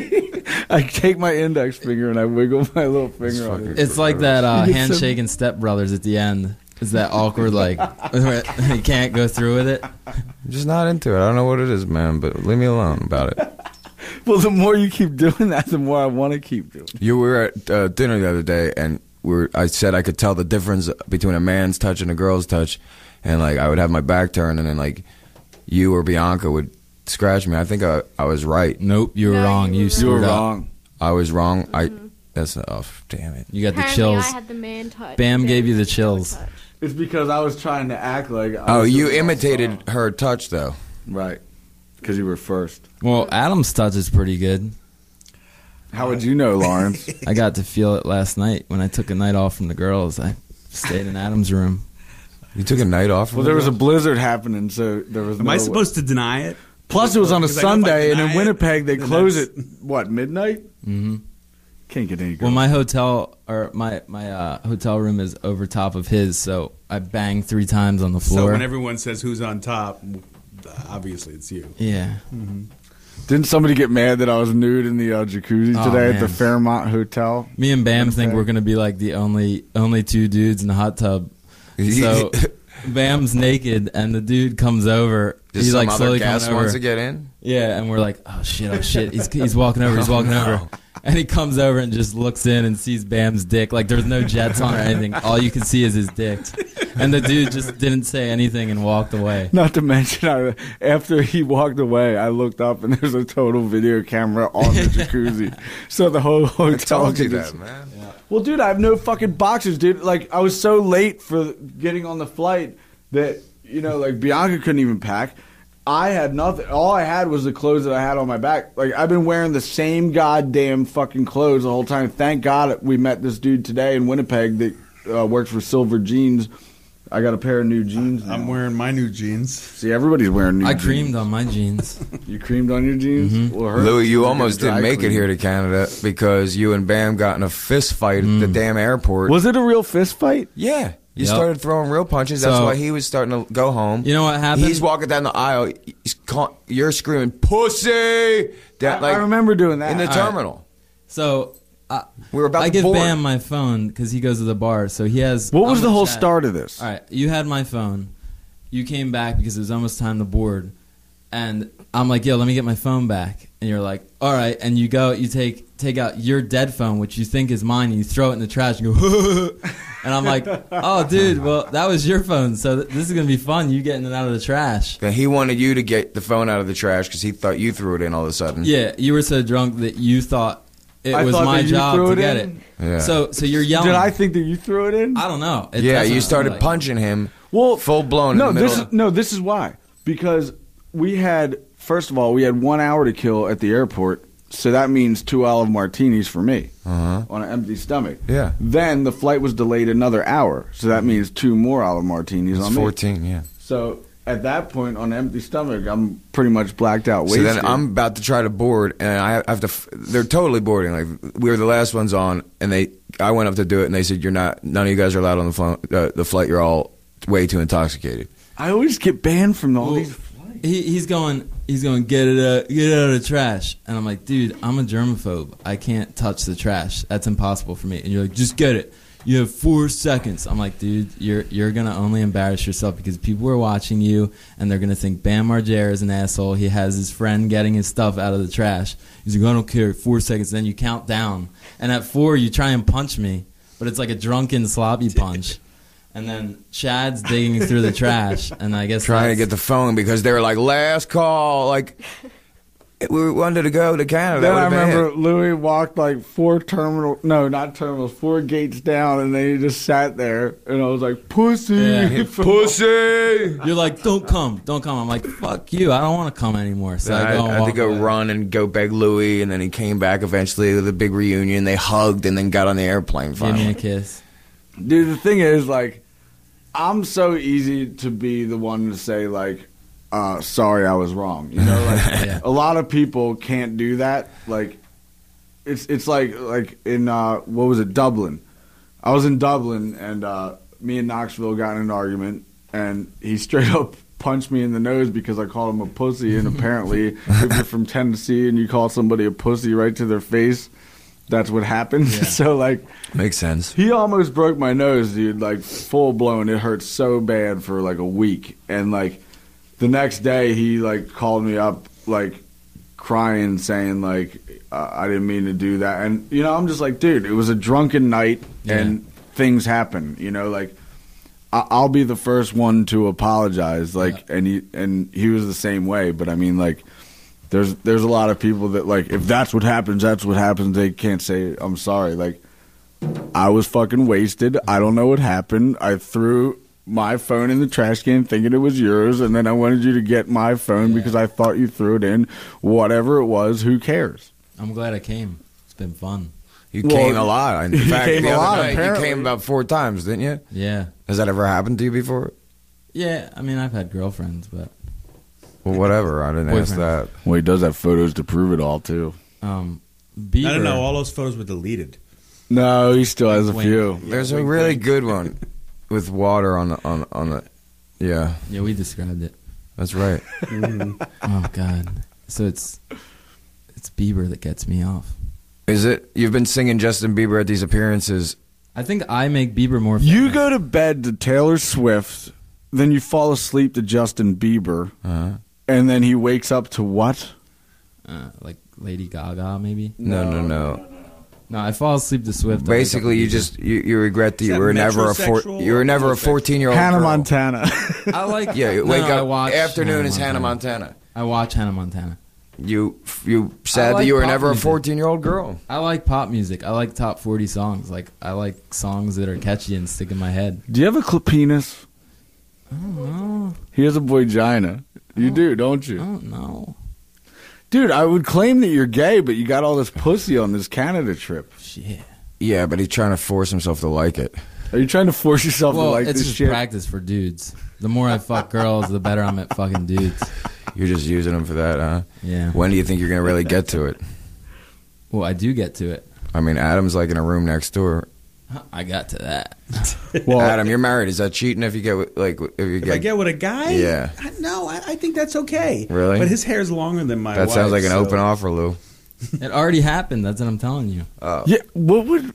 I take my index finger and I wiggle my little finger on it. It's like that handshake in Step Brothers at the end. Is that awkward, like, you can't go through with it? I'm just not into it. I don't know what it is, man, but leave me alone about it. Well, the more you keep doing that, the more I want to keep doing it. You were at dinner the other day, and I said I could tell the difference between a man's touch and a girl's touch, and like I would have my back turned, and then like you or Bianca would scratch me. I think I was right. Nope, you were wrong. You were wrong. I was wrong. That's damn it. You got Apparently the chills. I had the man touch. Bam gave you the chills. It's because I was trying to act like. You imitated her touch though. Right. Because you were first. Well, Adam's touch is pretty good. How would you know, Lawrence? I got to feel it last night when I took a night off from the girls. I stayed in Adam's room. You took a night off? Well, there was a blizzard happening, so there was Am I supposed to deny it? Plus, it was on a Sunday, and in Winnipeg, they close it, midnight? Mm-hmm. Can't get any girls. Well, my hotel hotel room is over top of his, so I banged 3 times on the floor. So when everyone says who's on top, obviously it's you. Yeah. Mm-hmm. Didn't somebody get mad that I was nude in the jacuzzi today at the Fairmont Hotel? Me and Bam think we're going to be like the only 2 dudes in the hot tub. So Bam's naked, and the dude comes over. He's like slowly coming over. Wants to get in? Yeah, and we're like, oh shit. He's walking over. He's walking over. And he comes over and just looks in and sees Bam's dick. Like, there's no jets on or anything. All you can see is his dick. And the dude just didn't say anything and walked away. Not to mention, after he walked away, I looked up and there's a total video camera on the jacuzzi. So the whole hotel. I told you that, man. Yeah. Well, dude, I have no fucking boxers, dude. Like, I was so late for getting on the flight that, like, Bianca couldn't even pack. I had nothing. All I had was the clothes that I had on my back. Like, I've been wearing the same goddamn fucking clothes the whole time. Thank God we met this dude today in Winnipeg that works for Silver Jeans. I got a pair of new jeans now. I'm wearing my new jeans. See, everybody's wearing new jeans. I creamed on my jeans. You creamed on your jeans? Mm-hmm. Well, Louis, you almost didn't make it here to Canada because you and Bam got in a fist fight at the damn airport. Was it a real fist fight? Yeah. You started throwing real punches. That's why he was starting to go home. You know what happened? He's walking down the aisle. You're screaming, pussy! I remember doing that. In the terminal. So we were about I to give board. Bam my phone because he goes to the bar. So he has... What was the whole start of this? All right. You had my phone. You came back because it was almost time to board. And I'm like, yo, let me get my phone back. And you're like, all right. And you go, you take out your dead phone, which you think is mine, and you throw it in the trash and go, and I'm like, oh, dude, well, that was your phone. So this is going to be fun, you getting it out of the trash. And he wanted you to get the phone out of the trash because he thought you threw it in all of a sudden. Yeah, you were so drunk that you thought it was my job to get it. Yeah. So you're yelling. Did I think that you threw it in? I don't know. You started punching him. Well, full blown. No, in the middle. this is why. Because we had, first of all, we had 1 hour to kill at the airport. So that means 2 olive martinis for me on an empty stomach. Yeah. Then the flight was delayed another hour. So that means 2 more olive martinis on me. 14, yeah. So at that point, on an empty stomach, I'm pretty much blacked out. So wasted. then I'm about to try to board, and I have to. They're totally boarding. Like we were the last ones on, and I went up to do it, and they said, "You're not. None of you guys are allowed on the flight. You're all way too intoxicated." I always get banned from all these. He's going. Get it out of the trash, and I'm like, dude, I'm a germaphobe. I can't touch the trash. That's impossible for me. And you're like, just get it. You have 4 seconds. I'm like, dude, you're gonna only embarrass yourself because people are watching you, and they're gonna think Bam Margera is an asshole. He has his friend getting his stuff out of the trash. He's like, I don't care. 4 seconds. Then you count down, and at 4 you try and punch me, but it's like a drunken sloppy punch. And then Chad's digging through the trash, and I guess trying to get the phone because they were like, last call, like we wanted to go to Canada. Then I remember Louis walked like 4 gates down, and then he just sat there, and I was like, pussy. Yeah. Pussy. You're like, don't come. I'm like, fuck you. I don't want to come anymore. So I go and had to go away. run and go beg Louis, and then he came back eventually with a big reunion. They hugged and then got on the airplane Give finally. me a kiss. Dude, the thing is, like, I'm so easy to be the one to say, like, sorry, I was wrong. You know, like, a lot of people can't do that. Like, it's like in, what was it, Dublin. I was in Dublin, and me and Knoxville got in an argument, and he straight up punched me in the nose because I called him a pussy, and apparently if you're from Tennessee and you call somebody a pussy right to their face, that's what happens. Yeah. So, like, makes sense. He almost broke my nose, dude. Like, full blown. It hurt so bad for like a week. And like the next day, he like called me up, like crying, saying like I didn't mean to do that. And you know, I'm just like, dude, it was a drunken night, and things happen. You know, like I'll be the first one to apologize. Like, and he was the same way. But I mean, like, there's a lot of people that, like, if that's what happens, that's what happens. They can't say I'm sorry. Like, I was fucking wasted. I don't know what happened. I threw my phone in the trash can thinking it was yours, and then I wanted you to get my phone because I thought you threw it in. Whatever it was, who cares? I'm glad I came. It's been fun. You came a lot. In fact, came the a other lot, night, you apparently. came about 4 times, didn't you? Yeah. Has that ever happened to you before? Yeah, I mean, I've had girlfriends, but... Well, whatever. I didn't ask that. Well, he does have photos to prove it all, too. Bieber. I don't know. All those photos were deleted. No, he still has a few. There's a really good one with water on the. Yeah. Yeah, we described it. That's right. Oh God. So it's Bieber that gets me off. Is it? You've been singing Justin Bieber at these appearances. I think I make Bieber more famous. You go to bed to Taylor Swift, then you fall asleep to Justin Bieber, and then he wakes up to what? Like Lady Gaga, maybe? No. No, I fall asleep to Swift. Basically, you just you regret that you were never a 14-year-old Hannah girl. Montana. I like. Yeah, you No, wake I up. watch Afternoon is Hannah Hannah Montana. I watch Hannah Montana. You said like that you were pop never music. a 14-year-old girl. I like pop music. I like top 40 songs. Like I like songs that are catchy and stick in my head. Do you have a penis? I don't know. He has a vagina. You do, don't you? I don't know. Dude, I would claim that you're gay, but you got all this pussy on this Canada trip. Shit. Yeah, but he's trying to force himself to like it. Are you trying to force yourself to Well, like it's this just shit? practice for dudes. The more I fuck girls, the better I'm at fucking dudes. You're just using them for that, huh? Yeah. When do you think you're going to really get to it? Well, I do get to it. I mean, Adam's like in a room next door. I got to that. Well, Adam, you're married. Is that cheating if you get with, like If I get with a guy? Yeah. No, I think that's okay. Really? But his hair's longer than my That wife's, sounds like an so- open offer, Lou. It already happened. That's what I'm telling you. Yeah, what would...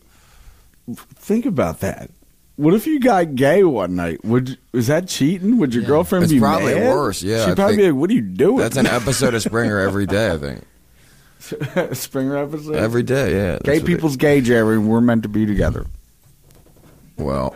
Think about that. What if you got gay one night? Is that cheating? Would your girlfriend It's be probably mad? worse, yeah, She'd I probably think- be like, what are you doing? That's an episode of Springer every day, I think. Springer episode? Every day, yeah. Gay That's what people's gay, Jerry. We're meant to be together. Well.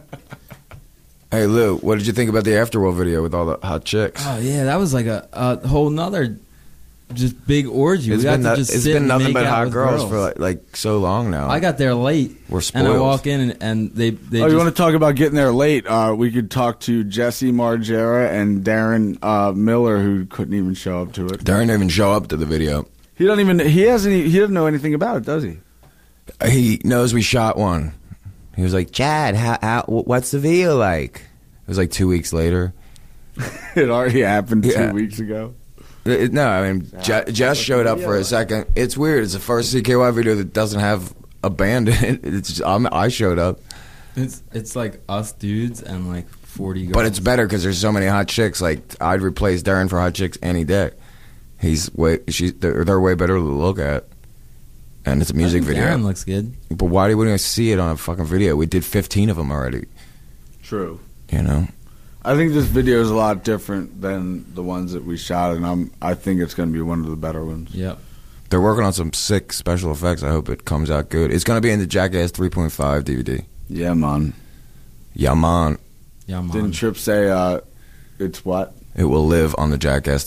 Hey, Lou, what did you think about the Afterworld video with all the hot chicks? Oh, yeah. That was like a whole nother just big orgy. It's we got been, to just it's sit been and nothing make but out hot with girls for like so long now. I got there late. We're spoiled. And I walk in and they Oh, you want to talk about getting there late? We could talk to Jesse Margera and Darren Miller, who couldn't even show up to it. Darren didn't even show up to the video. He doesn't know anything about it, does he? He knows we shot one. He was like, Chad, what's the video like? It was like 2 weeks later. It already happened 2 weeks ago. No, I mean, Jess showed up for a second. It's weird. It's the first CKY video that doesn't have a band in it. It's just, I showed up. It's like us dudes and like 40 girls. But it's better because there's so many hot chicks. Like, I'd replace Darren for hot chicks any day. They're way better to look at. And it's a music video. Darren looks good. But why wouldn't I see it on a fucking video? We did 15 of them already. True. You know? I think this video is a lot different than the ones that we shot, and I think it's going to be one of the better ones. Yep. They're working on some sick special effects. I hope it comes out good. It's going to be in the Jackass 3.5 DVD. Yeah, man. Yeah, man. Yeah, man. Didn't Trip say it's what? It will live on the Jackass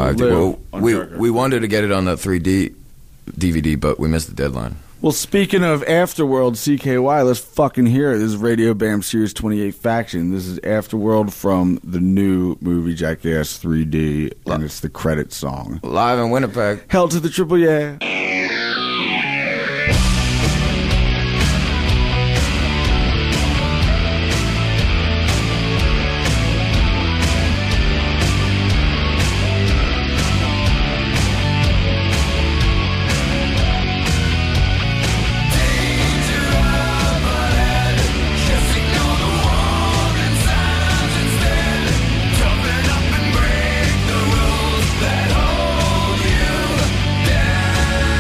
3.5. We wanted to get it on the 3D DVD, but we missed the deadline. Well, speaking of Afterworld CKY, let's fucking hear it. This is Radio Bam Series 28 Faction. This is Afterworld from the new movie Jackass 3D, and it's the credit song. Live in Winnipeg. Hell to the triple yeah. That hold you down.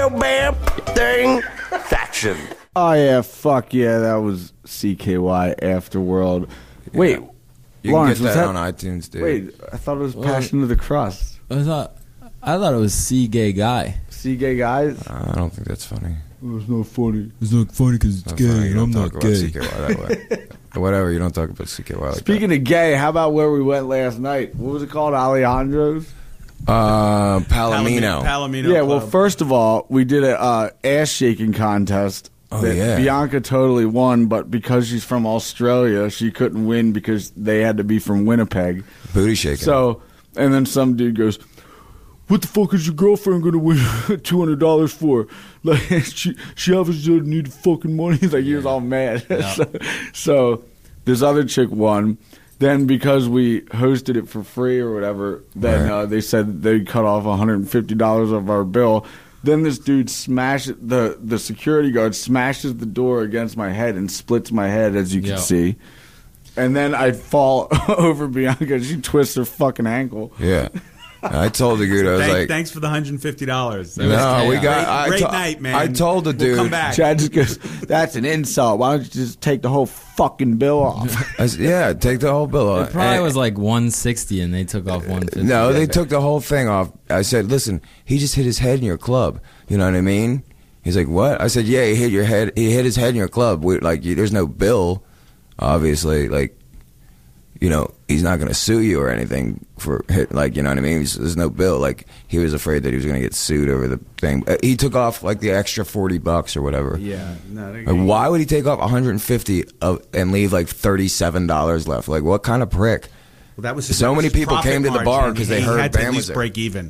Radio Bam thing faction. Oh yeah, fuck yeah, that was CKY Afterworld. Wait, You Lawrence, can get was that on iTunes, dude. Wait, I thought it was Passion of the Crust. I thought it was See Gay Guy. See Gay Guys? I don't think that's funny. It's not funny. It's not funny because it's gay and I'm not gay. CKY that way. Whatever, you don't talk about CKY like Speaking of gay, how about where we went last night? What was it called? Alejandro's? that. Palomino. Palomino Yeah, Club. well, first of all, we did a ass-shaking contest. Oh, that yeah. Bianca totally won, but because she's from Australia, she couldn't win because they had to be from Winnipeg. Booty shaking. So, and then some dude goes, "What the fuck is your girlfriend going to win $200 for? Like, she obviously doesn't need the fucking money." Like, he was all mad. Yeah. so, this other chick won. Then, because we hosted it for free or whatever, then they said they'd cut off $150 of our bill. Then this dude smashes the security guard smashes the door against my head and splits my head, as you can see. And then I fall over Bianca. She twists her fucking ankle. Yeah. I told the dude, I was like, thanks for the $150. no, we got Great night, man. I told the dude, We'll come back. Chad just goes, "That's an insult. Why don't you just take the whole fucking bill off?" I said, yeah, take the whole bill off. It probably And- was like 160 and they took off 150. No, they took the whole thing off. I said, listen, he just hit his head in your club. You know what I mean? He's like, what? I said, yeah, he hit your head. He hit his head in your club. There's no bill, obviously. Like, you know, he's not going to sue you or anything for hit. Like, you know what I mean? There's no bill. Like, he was afraid that he was going to get sued over the thing. He took off like the extra $40 or whatever. Yeah. No, Like, why would he take off 150 and leave like $37 left? Like, what kind of prick? Well, that was So many people came to the bar because they heard had to Bam at was least there. break even.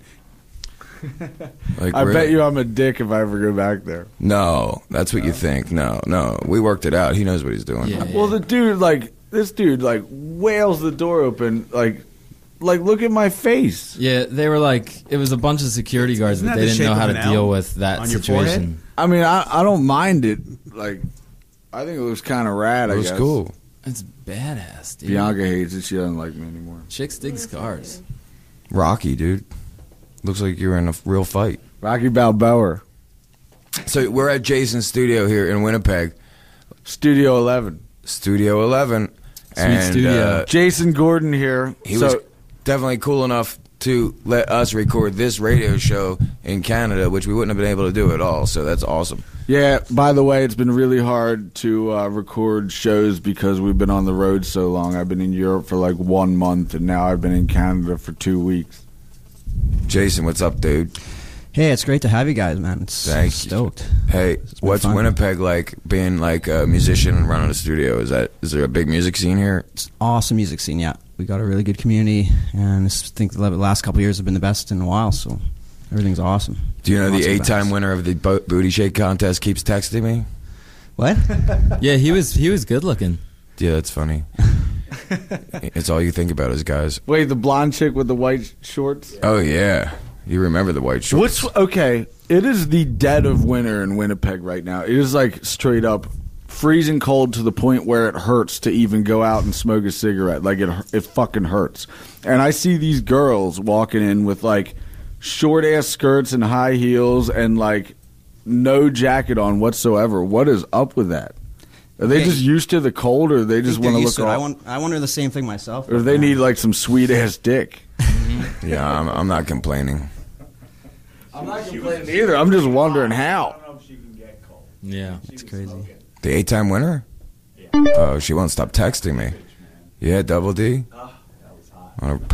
Like, I really? bet you I'm a dick if I ever go back there. No, that's what you think. No, we worked it out. He knows what he's doing. Yeah. Well, this dude wails the door open, like look at my face. Yeah, they were like, it was a bunch of security guards, Isn't but that they the didn't know shape how of to an deal L with that on your situation. I mean, I don't mind it. Like, I think it looks kind of rad. It I was guess. cool. It's badass, dude. Bianca hates it. She doesn't like me anymore. Chicks dig scars. Rocky, dude. Looks like you're in a real fight. Rocky Balboa, So we're at Jason's studio here in Winnipeg. Studio 11. Studio 11. Sweet studio. Jason Gordon here. He was definitely cool enough to let us record this radio show in Canada, which we wouldn't have been able to do at all. So that's awesome. Yeah, by the way, it's been really hard to record shows because we've been on the road so long. I've been in Europe for like 1 month, and now I've been in Canada for 2 weeks. Jason, what's up, dude? Hey, it's great to have you guys, man. It's Thank you. stoked. Hey, been what's fun. Winnipeg like being like a musician and running a studio? Is there a big music scene here? It's awesome music scene, yeah. We got a really good community, and I think the last couple of years have been the best in a while, so everything's awesome. Do you know Lots the of 8-time bands. winner of the booty shake contest keeps texting me? What? Yeah, he was good looking. Yeah, that's funny. It's all you think about is guys. Wait, the blonde chick with the white shorts? Oh, yeah. You remember the white shorts. Okay, it is the dead of winter in Winnipeg right now. It is like straight up freezing cold to the point where it hurts to even go out and smoke a cigarette. Like it fucking hurts. And I see these girls walking in with like short ass skirts and high heels and like no jacket on whatsoever. What is up with that? Are they Hey, just used to the cold, or they just want to look all, I wonder the same thing myself. or they need like some sweet ass dick? Yeah, I'm not complaining. I'm not complaining either. I'm just wondering how. Yeah. It's crazy. The 8-time winner? Oh, she won't stop texting me. Yeah, Double D. On a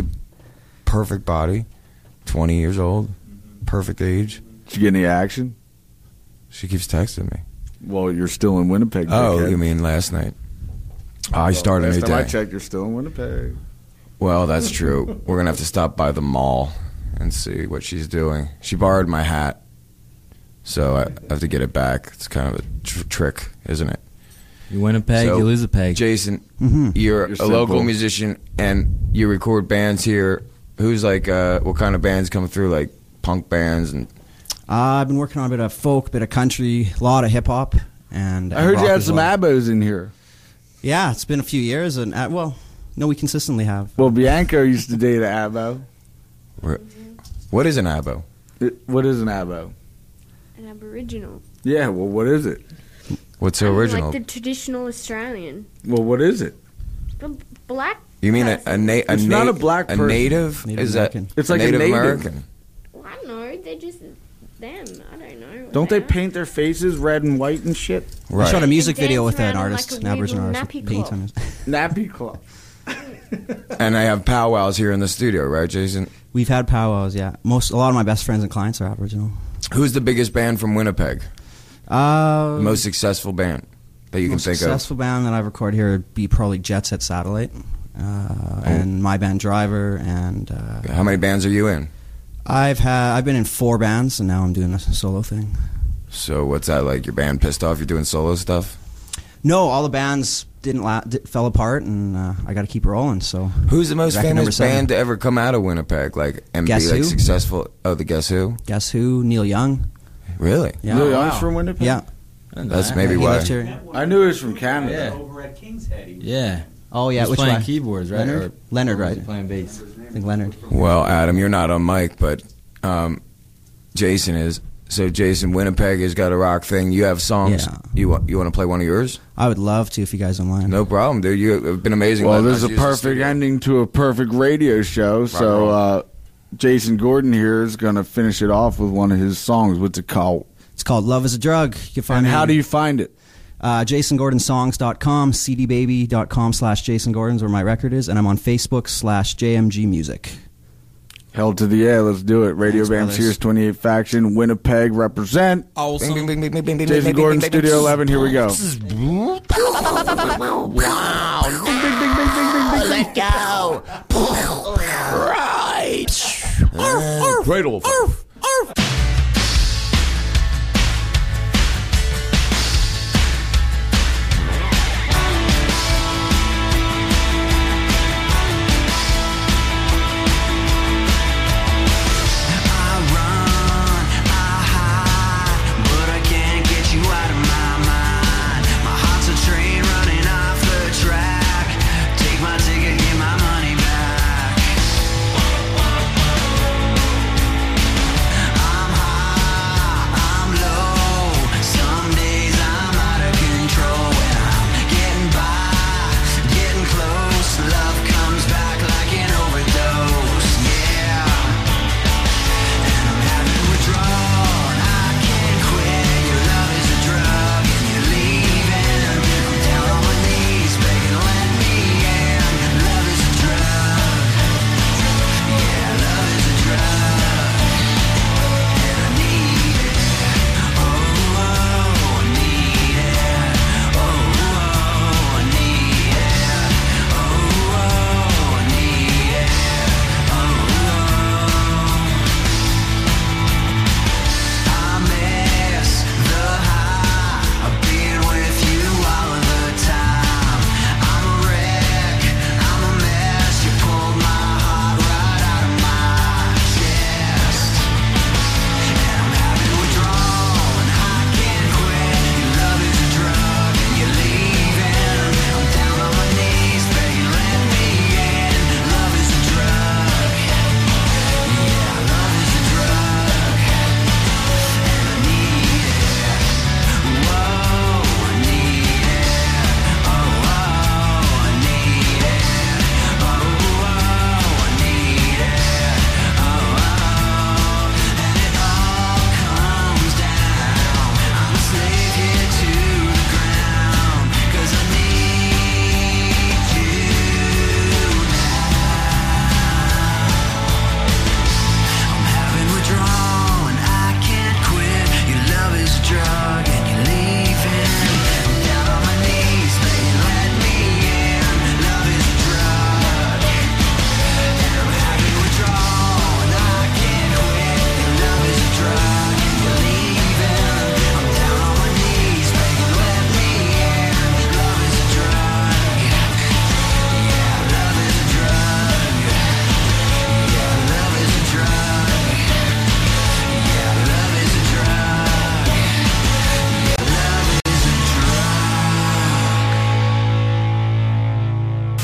perfect body. 20 years old. Perfect age. Did you get any action? She keeps texting me. Well, you're still in Winnipeg. Oh, dickhead. you mean last night? I started a Last new time I day. checked, you're still in Winnipeg. Well, that's true. We're going to have to stop by the mall and see what she's doing. She borrowed my hat, so I have to get it back. It's kind of a trick, isn't it? You win a peg, So, you lose a peg. Jason, Mm-hmm. you're a simple. local musician, and you record bands here. Who's like, what kind of bands come through, like punk bands? And I've been working on a bit of folk, bit of country, a lot of hip hop, and I heard rock you had as some well. abos in here. Yeah, it's been a few years, and no, we consistently have. Well, Bianco used to date an abo. what is an abo? What is an abo? An Aboriginal. Yeah, well, what is it? What's the original? Like the traditional Australian. Well, what is it? The black. You mean It's not a black person. native? Native Is American. that It's like a Native native. American? Well, I don't know. They're just them. I don't know. Don't they paint their faces red and white and shit? I shot a music They video dance with an around on, artist, like, a an Aboriginal weird artist, nappy with paint cloth. on his. Nappy Club. And I have powwows here in the studio, right, Jason? We've had powwows, yeah. A lot of my best friends and clients are Aboriginal. Who's the biggest band from Winnipeg? The most successful band that you can think of? Successful band that I've recorded here would be probably Jet Set Satellite, and my band Driver, and how many bands are you in? I've been in 4 bands, and now I'm doing a solo thing. So what's that like? Your band pissed off? You're doing solo stuff? No, all the bands fell apart, and I got to keep rolling. So who's the most Record number famous 7. band to ever come out of Winnipeg? Like and Guess be like Who? successful? Oh, the Guess Who? Guess Who? Neil Young. Really? Yeah. Neil Young's from Winnipeg? Yeah. That's maybe He why. lived here. I knew he was from Canada. Yeah. Over at King's Head. Yeah. Oh yeah, He was which playing one? keyboards, right? Leonard? Or Leonard, was right? he playing bass. I think Leonard. Well, Adam, you're not on mic, but Jason is. So Jason, Winnipeg has got a rock thing. You have songs. Yeah. You want to play one of yours? I would love to if you guys don't mind. No problem, dude. You have been amazing. Well, letting this is us a use the perfect studio. ending to a perfect radio show. So Jason Gordon here is going to finish it off with one of his songs. What's it called? It's called Love is a Drug. You can find And me how do you find it? JasonGordonSongs.com, cdbaby.com/JasonGordon's where my record is, and I'm on Facebook /JMG Music. Hell to the A, let's do it. Radio Thanks, Bam brothers. Sears 28 Faction, Winnipeg represent. Awesome. Bing, bing, bing, bing, bing, bing, Jason bing, Gordon, bing, bing, Studio bing. 11, here we go. Wow. Let go. Right. Cradle.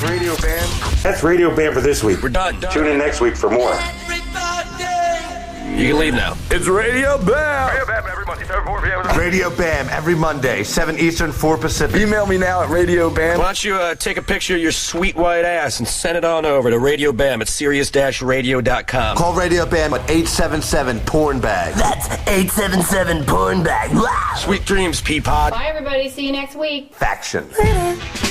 That's Radio Bam for this week. We're done. Tune in next week for more. You can leave now. It's Radio Bam. Radio Bam every Monday, 7, 4 p.m. Radio Bam every Monday, 7 Eastern, 4 Pacific. Email me now at Radio Bam. Why don't you take a picture of your sweet white ass and send it on over to Radio Bam at Sirius-Radio.com. Call Radio Bam at 877-PORN-BAG. That's 877-PORN-BAG. Sweet dreams, Peapod. Bye, everybody. See you next week. Faction.